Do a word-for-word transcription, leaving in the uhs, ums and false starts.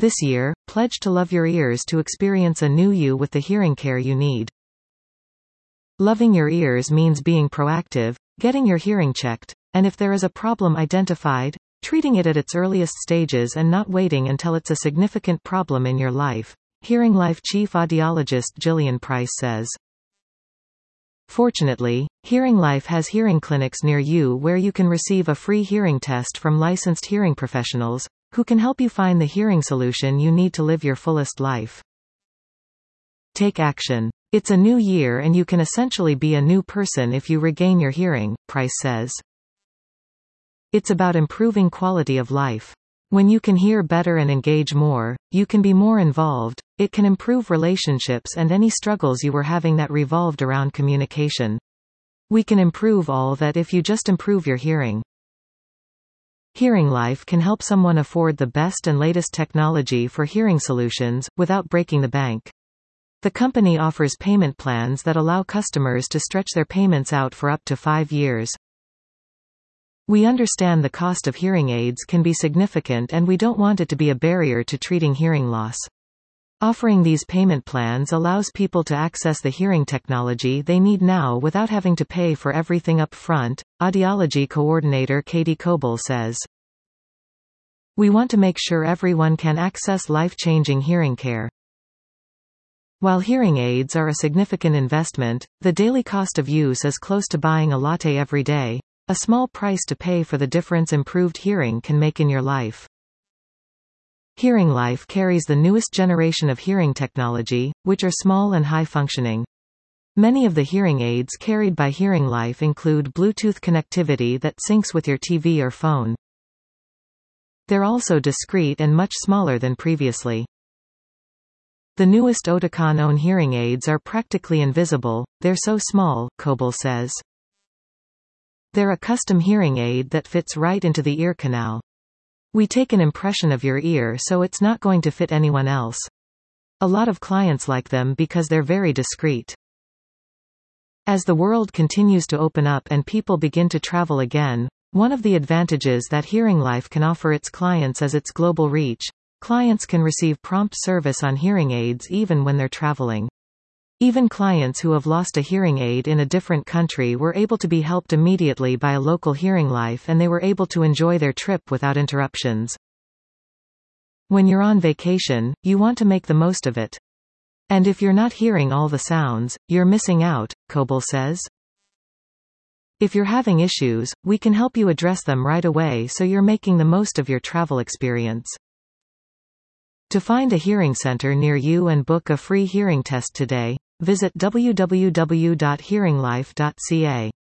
This year, pledge to love your ears to experience a new you with the hearing care you need. Loving your ears means being proactive, getting your hearing checked, and if there is a problem identified, treating it at its earliest stages and not waiting until it's a significant problem in your life, Hearing Life Chief Audiologist Jillian Price says. Fortunately, Hearing Life has hearing clinics near you where you can receive a free hearing test from licensed hearing professionals, who can help you find the hearing solution you need to live your fullest life. Take action. It's a new year and you can essentially be a new person if you regain your hearing, Price says. It's about improving quality of life. When you can hear better and engage more, you can be more involved, it can improve relationships and any struggles you were having that revolved around communication. We can improve all that if you just improve your hearing. Hearing Life can help someone afford the best and latest technology for hearing solutions, without breaking the bank. The company offers payment plans that allow customers to stretch their payments out for up to five years. We understand the cost of hearing aids can be significant and we don't want it to be a barrier to treating hearing loss. Offering these payment plans allows people to access the hearing technology they need now without having to pay for everything up front, audiology coordinator Katie Coble says. We want to make sure everyone can access life-changing hearing care. While hearing aids are a significant investment, the daily cost of use is close to buying a latte every day, a small price to pay for the difference improved hearing can make in your life. Hearing Life carries the newest generation of hearing technology, which are small and high-functioning. Many of the hearing aids carried by Hearing Life include Bluetooth connectivity that syncs with your T V or phone. They're also discreet and much smaller than previously. The newest Oticon-owned hearing aids are practically invisible, they're so small, Coble says. They're a custom hearing aid that fits right into the ear canal. We take an impression of your ear so it's not going to fit anyone else. A lot of clients like them because they're very discreet. As the world continues to open up and people begin to travel again, one of the advantages that Hearing Life can offer its clients is its global reach. Clients can receive prompt service on hearing aids even when they're traveling. Even clients who have lost a hearing aid in a different country were able to be helped immediately by a local Hearing Life and they were able to enjoy their trip without interruptions. When you're on vacation, you want to make the most of it. And if you're not hearing all the sounds, you're missing out, Coble says. If you're having issues, we can help you address them right away so you're making the most of your travel experience. To find a hearing center near you and book a free hearing test today, visit w w w dot hearing life dot c a.